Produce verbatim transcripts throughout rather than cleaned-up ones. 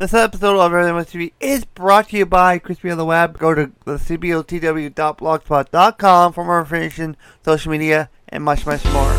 This episode of Everything Must T V is brought to you by Crispy on the Web. Go to the c b o t w dot blogspot dot com for more information, social media, and much, much more.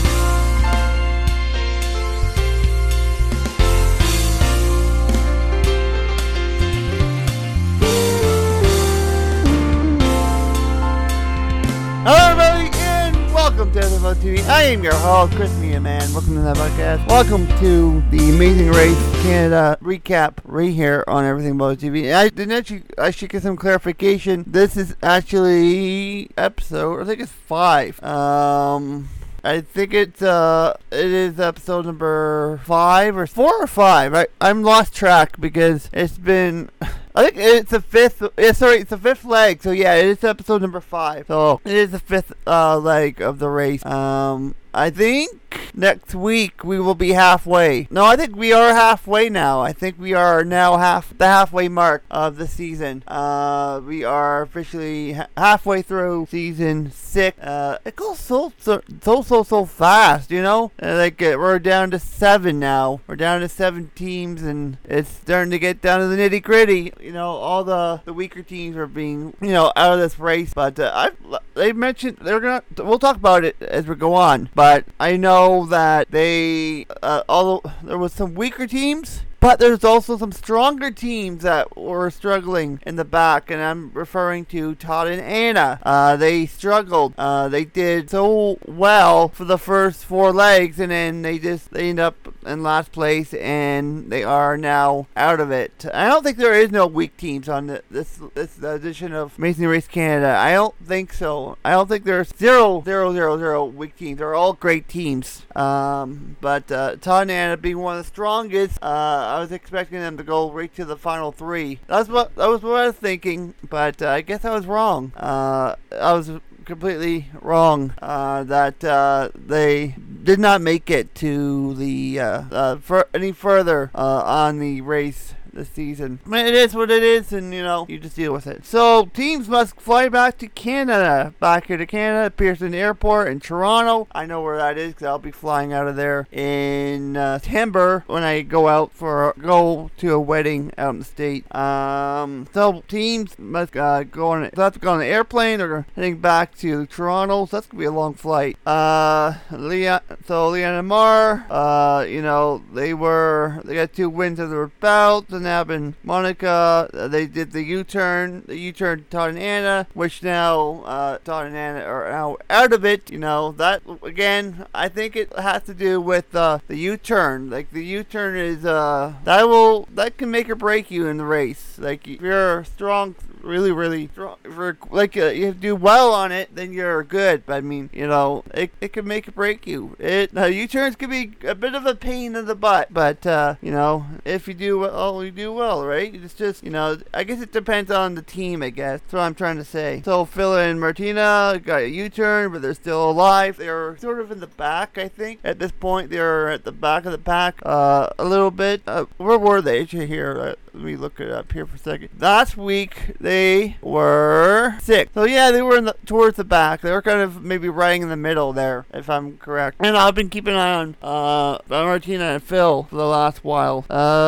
Hello everybody, and welcome to Everything Must T V. I am your host, Chris Media Man. Welcome to the podcast. Welcome to the Amazing Race Canada recap right here on Everything About T V. I didn't actually, I should get some clarification. This is actually episode, I think it's five. Um... I think it's, uh, it is episode number five or four or five. I, I'm lost track because it's been, I think it's the fifth, yeah, sorry, it's the fifth leg. So yeah, it is episode number five. So it is the fifth, uh, leg of the race. Um, I think next week we will be halfway. No, I think we are halfway now. I think we are now half the halfway mark of the season. Uh, we are officially ha- halfway through season six. Uh, it goes so so so so, so fast, you know. Uh, like uh, we're down to seven now. We're down to seven teams, and it's starting to get down to the nitty gritty. You know, all the the weaker teams are being, you know, out of this race. But uh, I they mentioned they're gonna. We'll talk about it as we go on. But I know that they, uh, although there was some weaker teams, but there's also some stronger teams that were struggling in the back, and I'm referring to Todd and Anna. Uh, they struggled. Uh, they did so well for the first four legs, and then they just they end up in last place, and they are now out of it. I don't think there is no weak teams on the, this this edition of Amazing Race Canada. I don't think so. I don't think there's zero, zero, zero, zero weak teams. They're all great teams. Um, but uh, Todd and Anna being one of the strongest. Uh, I was expecting them to go right to the final three. That's what that was what I was thinking, but uh, I guess I was wrong. Uh, I was completely wrong. Uh, that uh, they did not make it to the uh, uh, for any further uh, on the race this season. I mean, it is what it is, and you know, you just deal with it. So teams must fly back to Canada, back here to Canada, Pearson Airport in Toronto. I know where that is because I'll be flying out of there in uh, September when I go out for go to a wedding out in the state. Um, so teams must uh, go on. They have to go on an airplane. They're heading back to Toronto, so that's gonna be a long flight. Uh, Leon, so Leon and Mar, uh, you know, they were they got two wins under their belt. Nab and Monica, uh, they did the U-turn, the U-turn Todd and Anna, which now uh, Todd and Anna are now out of it. You know, that, again, I think it has to do with uh, the U-turn. Like, the U-turn is, uh, that will, that can make or break you in the race. Like, if you're strong, really, really strong, for, like, uh, you do well on it, then you're good. But, I mean, you know, it, it can make or break you. It, uh, U-turns can be a bit of a pain in the butt, but, uh, you know, if you do well, you do well, right? It's just, you know, I guess it depends on the team, I guess. That's what I'm trying to say. So, Phil and Martina got a U-turn, but they're still alive. They're sort of in the back, I think. At this point, they're at the back of the pack, uh, a little bit. Uh, where were they? Here, uh, let me look it up here for a second. Last week, they were six. So, yeah, they were in the, towards the back. They were kind of maybe right in the middle there, if I'm correct. And I've been keeping an eye on, uh, Martina and Phil for the last while.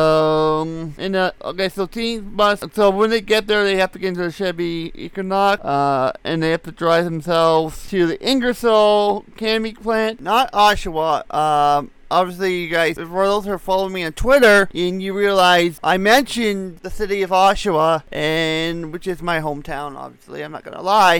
Um... And uh, okay, so teams must. So when they get there, they have to get into the Chevy Equinox, uh, and they have to drive themselves to the Ingersoll Cami plant, not Oshawa. Um. Obviously, you guys, for those who are following me on Twitter, and you realize I mentioned the city of Oshawa, and which is my hometown, obviously, I'm not gonna lie.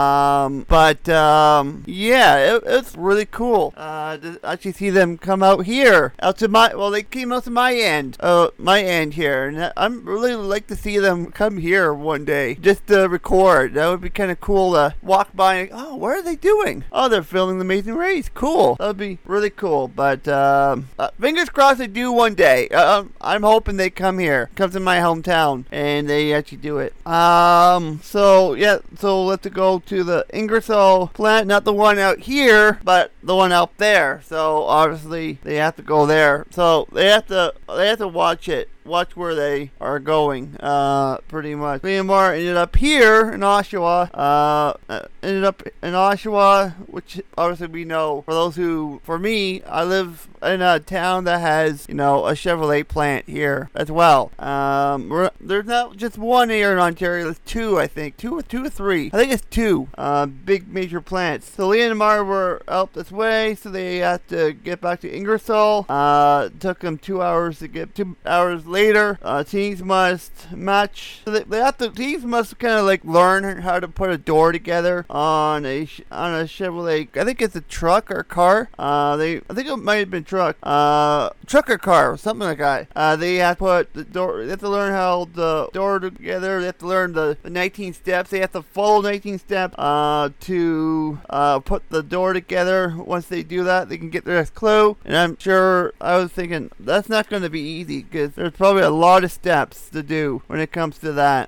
Um, but, um, yeah, it, it's really cool, uh, to actually see them come out here, out to my, well, they came out to my end, uh, my end here, and I'm really like to see them come here one day, just to record. That would be kind of cool to walk by and, oh, what are they doing? Oh, they're filming The Amazing Race. Cool. That would be really cool, but, uh, Um, uh, fingers crossed they do one day. Uh, I'm hoping they come here, come to my hometown, and they actually do it. Um, so yeah, so let's go to the Ingersoll plant, not the one out here, but the one out there. So obviously they have to go there. So they have to, they have to watch it. Watch where they are going, uh, pretty much. Leomar ended up here in Oshawa, uh, ended up in Oshawa, which obviously we know, for those who, for me, I live in a town that has, you know, a Chevrolet plant here as well. Um, we're, there's not just one here in Ontario. There's two, I think. Two, two or three. I think it's two uh, big major plants. So Linamar were out this way, so they had to get back to Ingersoll. Uh, it took them two hours to get. Two hours later, uh, teams must match. So they, they have to. Teams must kind of like learn how to put a door together on a on a Chevrolet. I think it's a truck or car. Uh, they. I think it might have been truck. Uh, truck or car, something like that. Uh, they have to put the door. They have to learn how the door together. They have to learn the, the nineteen steps. They have to follow nineteen steps uh, to uh, put the door together. Once they do that, they can get their next clue. And I'm sure I was thinking that's not going to be easy because there's probably a lot of steps to do when it comes to that.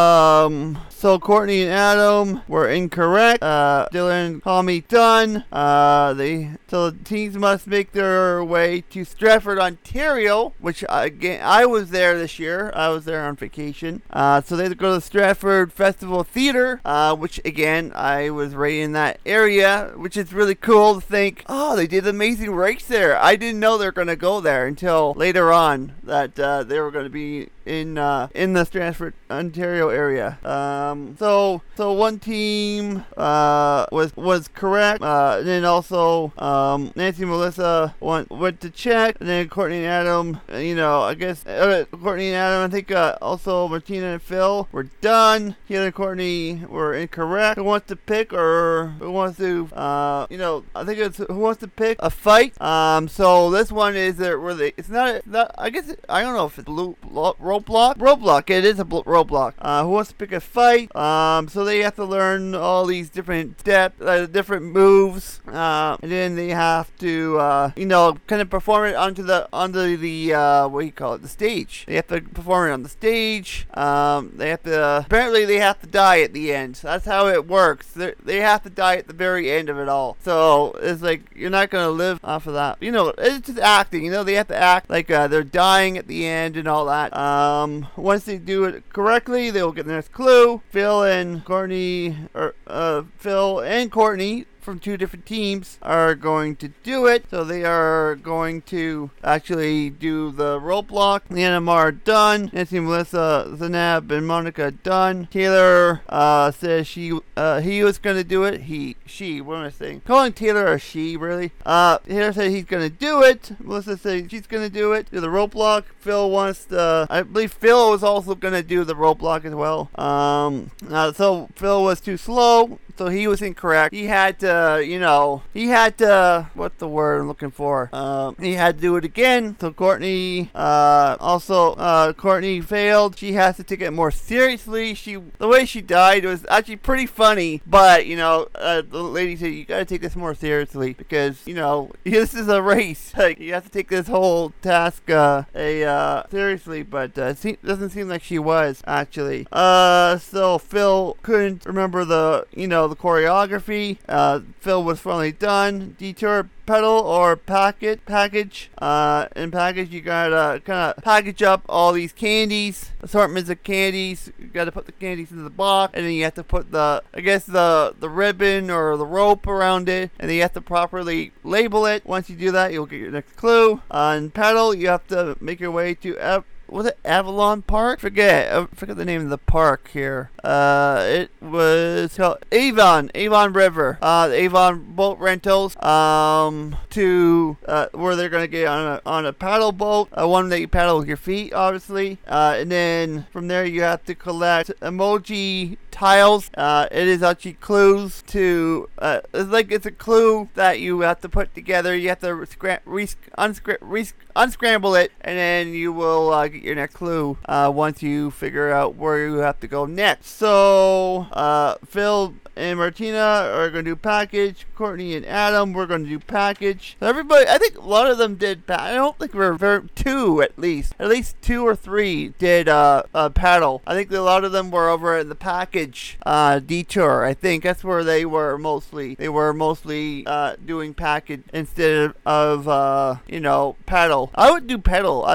Um, so Courtney and Adam were incorrect. Uh, Dylan, Tommy, done. Uh, they so the teams must make their way to Stratford, Ontario, which again I was there this year. I was there on vacation. Uh, so they had to go to the Stratford Festival Theater, uh, which again I was right in that area, which is really cool to think. Oh, they did Amazing Race there. I didn't know they were going to go there until later on that uh, they were going to be in uh, in the Stratford, Ontario area. Um, so so one team uh, was was correct. Uh, and then also um, Nancy and Melissa went went to check, and then Courtney and Adam. You know, I guess uh, Courtney and Adam. I think uh, also Martina and Phil were done. Taylor and Courtney were incorrect. Who wants to pick or who wants to? Uh, you know, I think it's who wants to pick a fight. Um, so this one is that where they. It's not. not I guess it, I don't know if it's blue. Roadblock? Roadblock. It is a bl- roadblock. Uh, who wants to pick a fight? Um, so they have to learn all these different steps, uh, different moves, uh, and then they have to, uh, you know, kind of perform it onto the, onto the, uh, what do you call it, the stage. They have to perform it on the stage. Um, they have to, uh, apparently they have to die at the end. That's how it works. They're, they have to die at the very end of it all. So it's like, you're not going to live off of that. You know, it's just acting. You know, they have to act like uh, they're dying at the end and all that. Um, once they do it correctly, they will get the next clue. Phil and Courtney, or uh, Phil and Courtney from two different teams are going to do it. So they are going to actually do the roadblock. Leanna Mar done. Nancy, Melissa, Zanab, and Monica done. Taylor uh, says she uh, he was going to do it. He, she, what am I saying? Calling Taylor a she, really? Uh, Taylor said he's going to do it. Melissa said she's going to do it. Do the roadblock. Phil wants to, I believe Phil was also going to do the roadblock as well. Um, uh, so Phil was too slow. So he was incorrect. He had to, you know, he had to, what's the word I'm looking for? Um, he had to do it again. So Courtney, uh, also, uh, Courtney failed. She has to take it more seriously. She, the way she died was actually pretty funny. But, you know, uh, the lady said, you gotta take this more seriously because, you know, this is a race. Like, you have to take this whole task, uh, a, uh, seriously. But, uh, it doesn't seem like she was, actually. Uh, so Phil couldn't remember the, you know, the choreography. Uh, Phil was finally done. Detour, pedal, or packet package. Uh, in package, you gotta kind of package up all these candies, assortments of candies. You gotta put the candies into the box, and then you have to put the, I guess the the ribbon or the rope around it, and then you have to properly label it. Once you do that, you'll get your next clue. Uh, in pedal, you have to make your way to F- was it Avalon Park? Forget, I forget the name of the park here. Uh, it was called Avon, Avon River. Uh, the Avon boat rentals. Um, to uh, where they're gonna get on a on a paddle boat, uh, one that you paddle with your feet, obviously. Uh, and then from there you have to collect emoji tiles. Uh, it is actually clues to. Uh, it's like it's a clue that you have to put together. You have to scram- re- unscra- re- unscramble it, and then you will uh, get your next clue uh, once you figure out where you have to go next. So, uh, Phil and Martina are going to do package. Courtney and Adam, we're going to do package. So everybody, I think a lot of them did. Pa- I don't think we're very two at least. At least two or three did uh, uh, paddle. I think a lot of them were over in the package uh, detour. I think that's where they were mostly. They were mostly uh, doing package instead of uh, you know paddle. I would do pedal. I think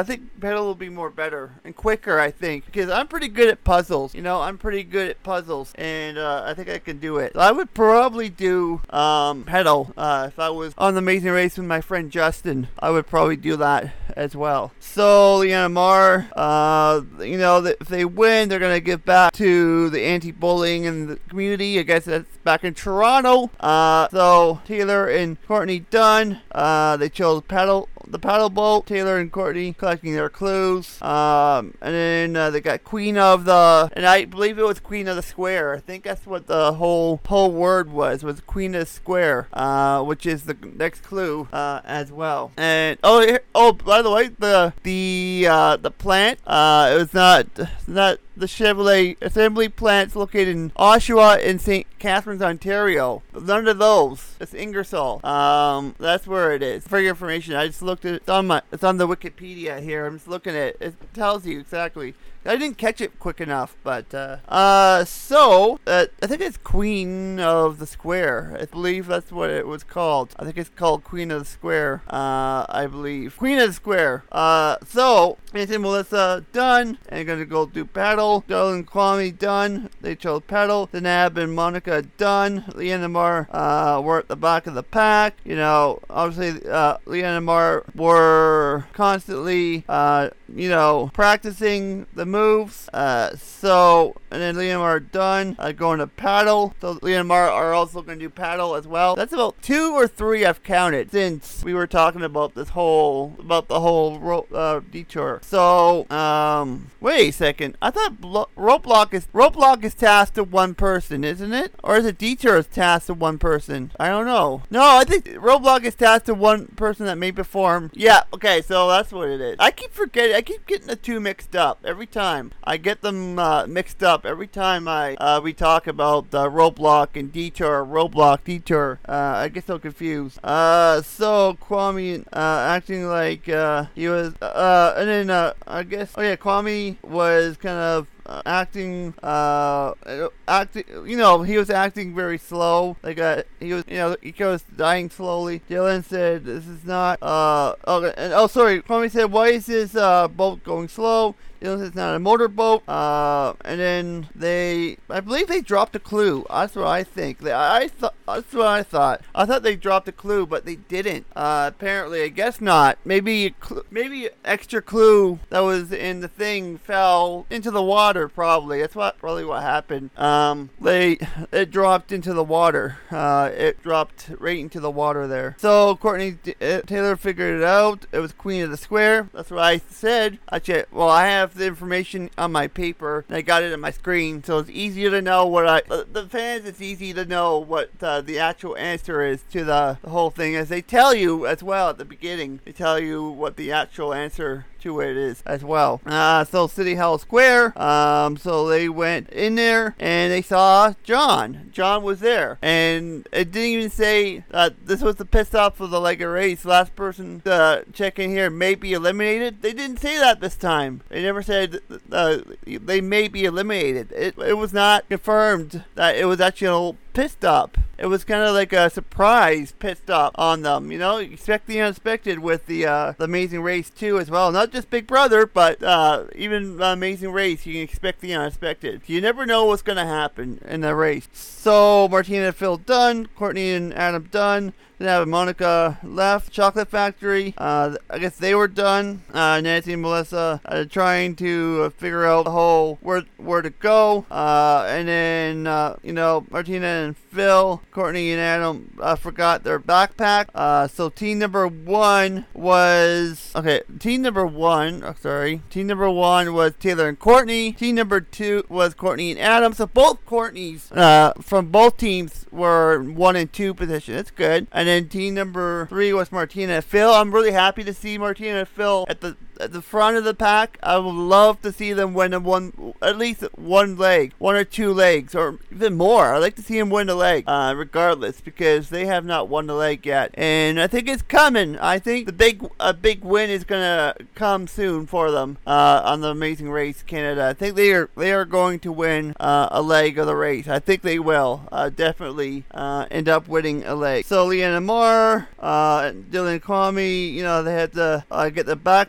pedal will be more better and quicker, I think, because I'm pretty good at puzzles. You know, I'm pretty good at puzzles, and uh, I think I can do it. So I would probably do um, pedal uh, if I was on the Amazing Race with my friend Justin. I would probably do that as well. So Leanna Mar, uh, you know, if they win, they're gonna give back to the anti-bullying in the community. I guess that's back in Toronto. Uh, so Taylor and Courtney Dunn, uh, they chose paddle the paddle boat. Taylor and Courtney collecting their clues. Um, and then uh, they got Queen of the, and I believe it was Queen of the Square. I think that's what the whole whole word was, was Queen of the Square, uh, which is the next clue uh, as well. And oh, here, oh, by the way, the the uh, the plant, uh, it was not not. the Chevrolet assembly plant's located in Oshawa in Saint Catharines, Ontario. None of those. It's Ingersoll. Um, that's where it is. For your information, I just looked at it. It's on my. It's on the Wikipedia here. I'm just looking at it. It tells you exactly. I didn't catch it quick enough, but uh, uh so uh, I think it's Queen of the Square. I believe that's what it was called. I think it's called Queen of the Square. Uh, I believe Queen of the Square. Uh, so Anthony and Melissa done, and gonna go do paddle. Joel and Kwame done. They chose paddle. Denab and Monica done. Leanna Mar uh were at the back of the pack. You know, obviously uh, Leanna Mar were constantly uh you know practicing the moves. Uh, so, and then Leanna Mar are done uh, going to paddle. So Leanna Mar are also going to do paddle as well. That's about two or three I've counted since we were talking about this whole, about the whole ro- uh, detour. So, um, wait a second. I thought blo- rope lock is, rope lock is tasked to one person, isn't it? Or is it detour is tasked to one person? I don't know. No, I think rope lock is tasked to one person that may perform. Yeah, okay, so that's what it is. I keep forgetting, I keep getting the two mixed up every time. I get them uh, mixed up every time I uh, we talk about uh, Roblox and Detour, Roblox, Detour. Uh, I get so confused. Uh, so Kwame uh, acting like uh, he was, uh, and then uh, I guess, oh yeah, Kwame was kind of Uh, acting, uh, acting, you know, he was acting very slow, like, uh, he was, you know, he was dying slowly. Dylan said, this is not, uh, oh, and, oh, sorry, Kwame said, why is this, uh, boat going slow? Dylan said, it's not a motorboat, uh, and then they, I believe they dropped a clue. That's what I think. They, I thought, that's what I thought. I thought they dropped a clue, but they didn't. Uh, apparently, I guess not. Maybe, a cl- maybe extra clue that was in the thing fell into the water. Probably that's what probably what happened. Um, they it dropped into the water. Uh, it dropped right into the water there. So Courtney uh, Taylor figured it out. It was Queen of the Square. That's what I said. Actually, well, I have the information on my paper and I got it on my screen, so it's easier to know what I. Uh, the fans, it's easy to know what uh, the actual answer is to the, the whole thing, as they tell you as well at the beginning. They tell you what the actual answer to it is as well. Uh, so City Hall Square. Um, so they went in there and they saw John. John was there, and it didn't even say uh, this was the piss off of the Lego race. Last person to check in here may be eliminated. They didn't say that this time. They never said uh, they may be eliminated. It it was not confirmed that it was actually a pit stop. It was kind of like a surprise pit stop on them. You know, expect the unexpected with the uh, the Amazing Race too as well. Not just Big Brother, but uh, even uh, Amazing Race, you can expect the unexpected. You never know what's going to happen in the race. So Martina and Phil done, Courtney and Adam done. Then have Monica left. Chocolate Factory, uh, I guess they were done. Uh, Nancy and Melissa uh, trying to uh, figure out the whole where where to go. Uh, and then uh, you know Martina and Phil, Courtney and Adam uh, forgot their backpack. Uh, so team number one was okay. Team number one, oh, sorry, team number one was Taylor and Courtney. Team number two was Courtney and Adam. So both Courtneys uh, from both teams were one and two position. That's good. And then team number three was Martina and Phil. I'm really happy to see Martina and Phil at the at the front of the pack. I would love to see them win a one, at least one leg, one or two legs, or even more. I'd like to see them win the leg, uh, regardless, because they have not won the leg yet, and I think it's coming. I think the big a big win is gonna come soon for them uh, on the Amazing Race Canada. I think they are they are going to win uh, a leg of the race. I think they will uh, definitely uh, end up winning a leg. So Leanna Moore, uh, Dylan Kwame, you know, they had to uh, get the backpacks.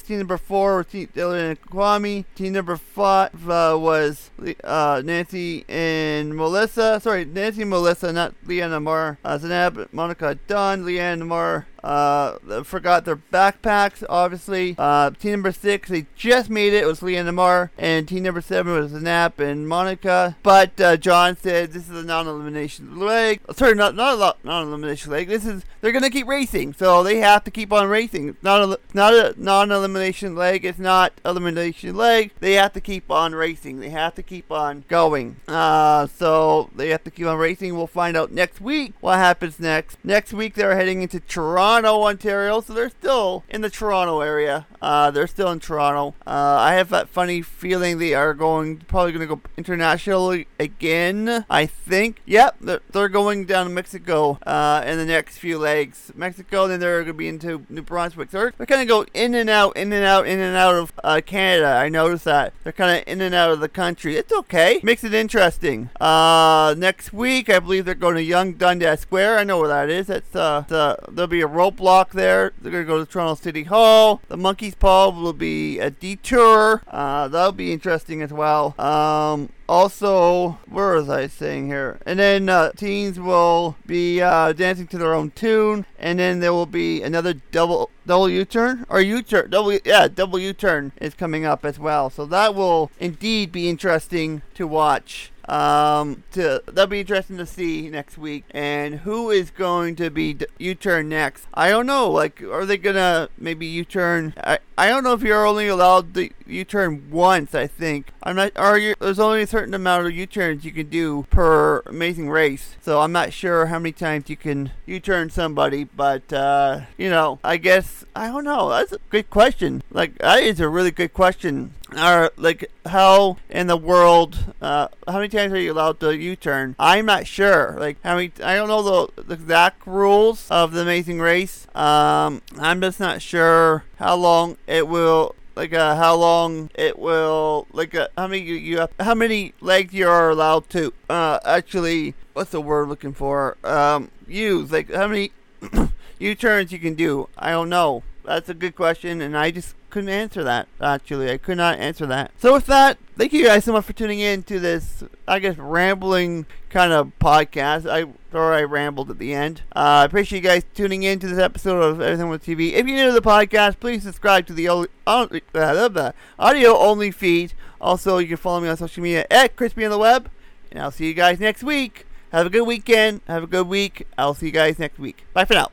six, team number four was T- Dylan and Kwame. Team number five uh, was uh, Nancy and Melissa. Sorry, Nancy and Melissa, not Leanne and Mar. Uh, Zanab, Monica Dunn, Leanne and Mar. Uh, forgot their backpacks, obviously. Uh, team number six, they just made it. It was Leanne and Mar. And team number seven was Zanab and Monica. But uh, John said this is a non-elimination leg. Sorry, not not a non-elimination leg. This is they're gonna keep racing, so they have to keep on racing. It's not a not a non-elimination leg. It's not elimination leg. They have to keep on racing. They have to keep on going. Uh, so they have to keep on racing. We'll find out next week what happens next. Next week they're heading into Toronto, Ontario. So they're still in the Toronto area. Uh, they're still in Toronto. Uh, I have that funny feeling they are going probably going to go internationally again. I think. Yep, they're, they're going down to Mexico uh, in the next few legs. Mexico, then they're going to be into New Brunswick. So they're, they're kind of go in and out, in and out, in and out of uh, Canada. I noticed that. They're kind of in and out of the country. It's okay. Makes it interesting. Uh, next week, I believe they're going to Yonge Dundas Square. I know where that is. That's uh, the, there'll be a roadblock there. They're going to go to Toronto City Hall. The Monkey's Paw will be a detour. Uh, that'll be interesting as well. Um, Also, where was I saying here? And then uh, teens will be uh, dancing to their own tune, and then there will be another double double U-turn or U-turn. Double yeah, double U-turn is coming up as well. So that will indeed be interesting to watch. Um, to that'll be interesting to see next week. And who is going to be d- U-turn next? I don't know. Like, are they gonna maybe U-turn? I I don't know if you're only allowed to U-turn once. I think I'm not. Are you? There's only a certain amount of U-turns you can do per Amazing Race. So I'm not sure how many times you can U-turn somebody. But uh, you know, I guess I don't know. That's a good question. Like, that is a really good question. Or like, how in the world? Uh, how many times are you allowed to U-turn? I'm not sure. Like, how many? I don't know the, the exact rules of the Amazing Race. Um, I'm just not sure how long it will. Like, uh, how long it will. Like, uh, how many you, you have? How many legs you are allowed to? Uh, actually, what's the word looking for? Um, use. Like, how many U-turns you can do? I don't know. That's a good question, and I just couldn't answer that, actually. I could not answer that. So with that, thank you guys so much for tuning in to this, I guess, rambling kind of podcast. I thought I rambled at the end. Uh, I appreciate you guys tuning in to this episode of Everything with T V. If you're new to the podcast, please subscribe to the audio-only feed. Also, you can follow me on social media at Crispy on the Web, and I'll see you guys next week. Have a good weekend. Have a good week. I'll see you guys next week. Bye for now.